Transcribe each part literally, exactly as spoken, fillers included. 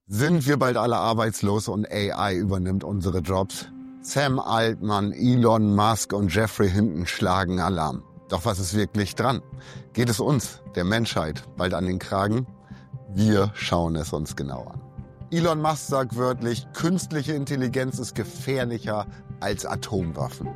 Sind wir bald alle arbeitslos und A I übernimmt unsere Jobs? Sam Altman, Elon Musk und Jeffrey Hinton schlagen Alarm. Doch was ist wirklich dran? Geht es uns, der Menschheit, bald an den Kragen? Wir schauen es uns genau an. Elon Musk sagt wörtlich, künstliche Intelligenz ist gefährlicher als Atomwaffen.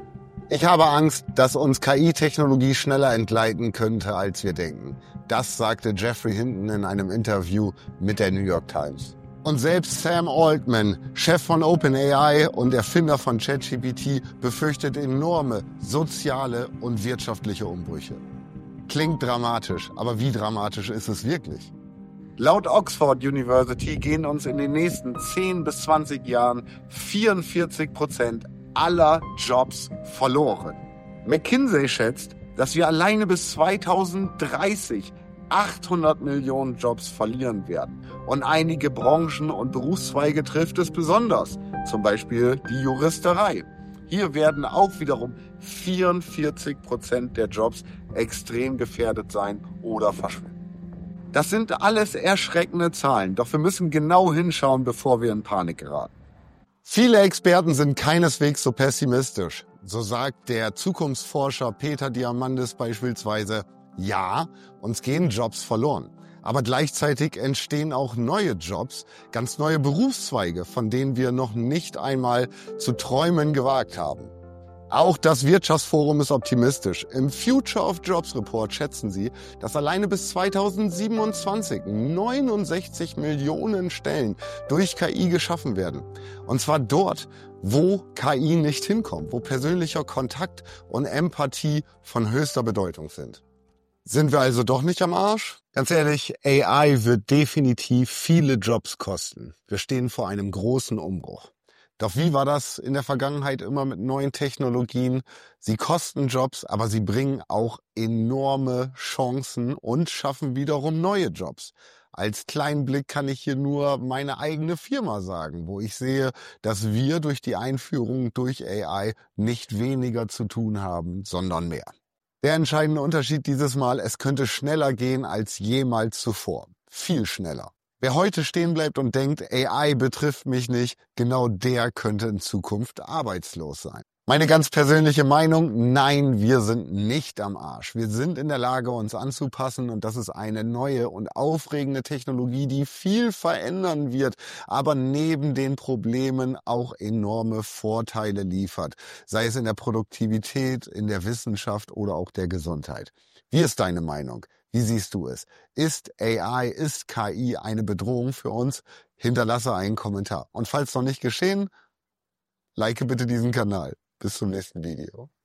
Ich habe Angst, dass uns K I-Technologie schneller entgleiten könnte, als wir denken. Das sagte Jeffrey Hinton in einem Interview mit der New York Times. Und selbst Sam Altman, Chef von OpenAI und Erfinder von ChatGPT, befürchtet enorme soziale und wirtschaftliche Umbrüche. Klingt dramatisch, aber wie dramatisch ist es wirklich? Laut Oxford University gehen uns in den nächsten zehn bis zwanzig Jahren vierundvierzig Prozent aller Jobs verloren. McKinsey schätzt, dass wir alleine bis zweitausenddreißig achthundert Millionen Jobs verlieren werden. Und einige Branchen und Berufszweige trifft es besonders, zum Beispiel die Juristerei. Hier werden auch wiederum vierundvierzig Prozent der Jobs extrem gefährdet sein oder verschwinden. Das sind alles erschreckende Zahlen, doch wir müssen genau hinschauen, bevor wir in Panik geraten. Viele Experten sind keineswegs so pessimistisch. So sagt der Zukunftsforscher Peter Diamandis beispielsweise, ja, uns gehen Jobs verloren. Aber gleichzeitig entstehen auch neue Jobs, ganz neue Berufszweige, von denen wir noch nicht einmal zu träumen gewagt haben. Auch das Wirtschaftsforum ist optimistisch. Im Future of Jobs Report schätzen sie, dass alleine bis zweitausendsiebenundzwanzig neunundsechzig Millionen Stellen durch K I geschaffen werden. Und zwar dort, wo K I nicht hinkommt, wo persönlicher Kontakt und Empathie von höchster Bedeutung sind. Sind wir also doch nicht am Arsch? Ganz ehrlich, A I wird definitiv viele Jobs kosten. Wir stehen vor einem großen Umbruch. Doch wie war das in der Vergangenheit immer mit neuen Technologien? Sie kosten Jobs, aber sie bringen auch enorme Chancen und schaffen wiederum neue Jobs. Als kleinen Blick kann ich hier nur meine eigene Firma sagen, wo ich sehe, dass wir durch die Einführung durch A I nicht weniger zu tun haben, sondern mehr. Der entscheidende Unterschied dieses Mal, es könnte schneller gehen als jemals zuvor. Viel schneller. Wer heute stehen bleibt und denkt, A I betrifft mich nicht, genau der könnte in Zukunft arbeitslos sein. Meine ganz persönliche Meinung, nein, wir sind nicht am Arsch. Wir sind in der Lage, uns anzupassen und das ist eine neue und aufregende Technologie, die viel verändern wird, aber neben den Problemen auch enorme Vorteile liefert, sei es in der Produktivität, in der Wissenschaft oder auch der Gesundheit. Wie ist deine Meinung? Wie siehst du es? Ist A I, ist K I eine Bedrohung für uns? Hinterlasse einen Kommentar. Und falls noch nicht geschehen, like bitte diesen Kanal. Bis zum nächsten Video.